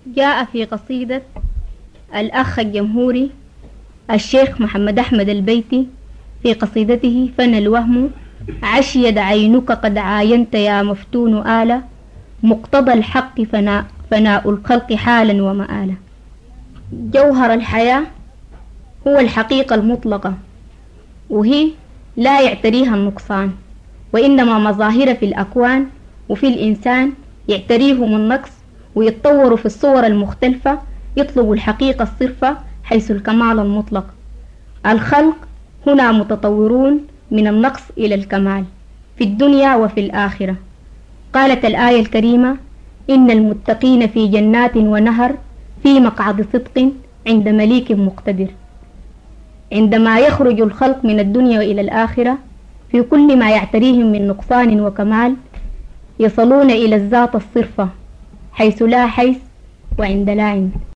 جاء في قصيدة الأخ الجمهوري الشيخ محمد أحمد البيتي في قصيدته فنى الوهم عشيد عينك قد عاينت يا مفتون آلة مقتضى الحق فناء الخلق حالا ومآلا. جوهر الحياة هو الحقيقة المطلقة، وهي لا يعتريها النقصان، وإنما مظاهر في الأكوان وفي الإنسان يعتريهم النقص ويتطور في الصور المختلفة، يطلب الحقيقة الصرفة حيث الكمال المطلق. الخلق هنا متطورون من النقص إلى الكمال في الدنيا وفي الآخرة. قالت الآية الكريمة: إن المتقين في جنات ونهر في مقعد صدق عند مليك مقتدر. عندما يخرج الخلق من الدنيا إلى الآخرة في كل ما يعتريهم من نقصان وكمال يصلون إلى الذات الصرفة حيث لا حيث وعند لا عند.